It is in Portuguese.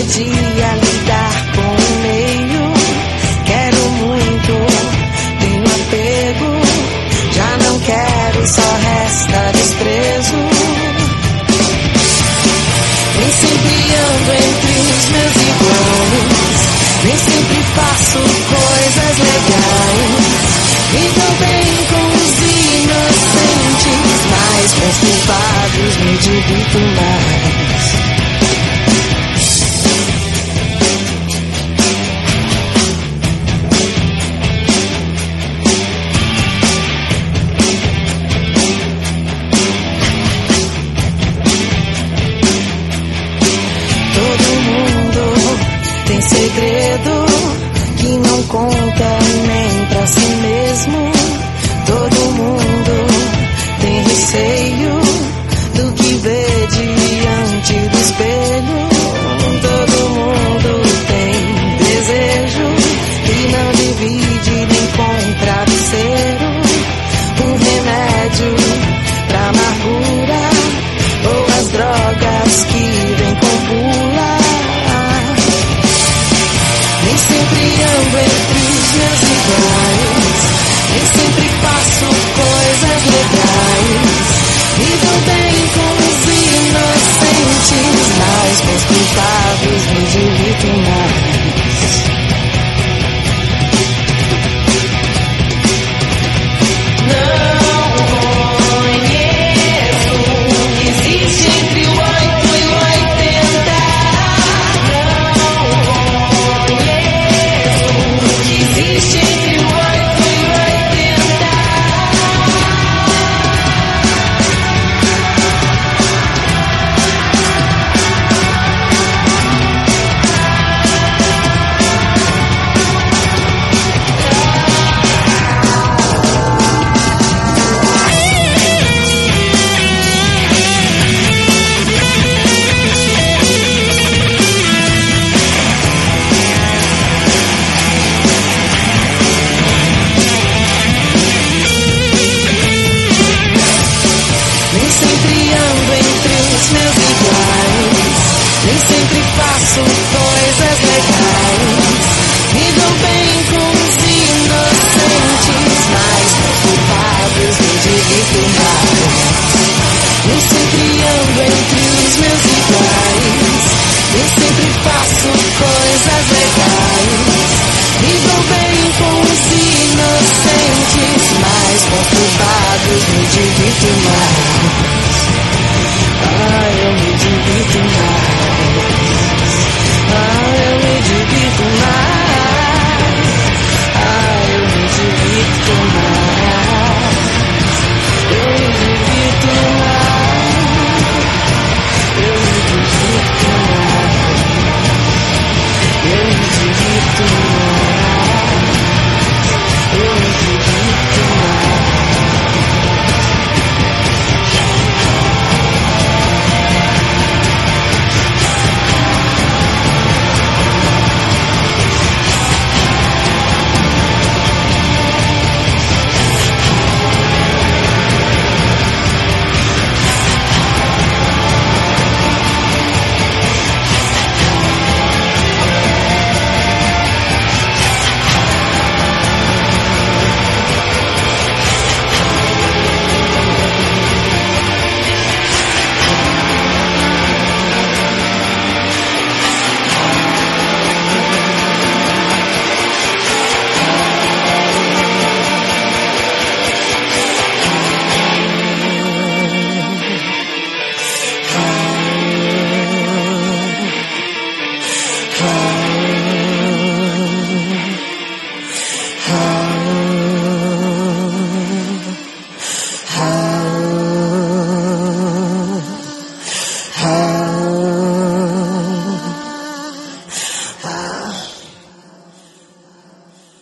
aprendi a lidar com o meio. Quero muito, tenho apego. Já não quero, só resta desprezo. Nem sempre ando entre os meus iguais, nem sempre faço coisas legais. Me dou bem com os inocentes, mas com os culpados me divirto mais. Tem segredo que não conta nem pra si mesmo. Todo mundo tem receio do que vê diante do espelho. Todo mundo tem desejo que não divide nem com travesseiro. Um remédio pra amargura ou as drogas que vêm com bula. Nem sempre ando entre os meus iguais, nem sempre faço coisas legais. Me dou bem com os inocentes, mas com os culpados me divirto mais. Não conheço o que existe entre o 8 e o 80. Existe entre o 8 e o 80. Nem sempre ando entre os meus iguais, nem sempre faço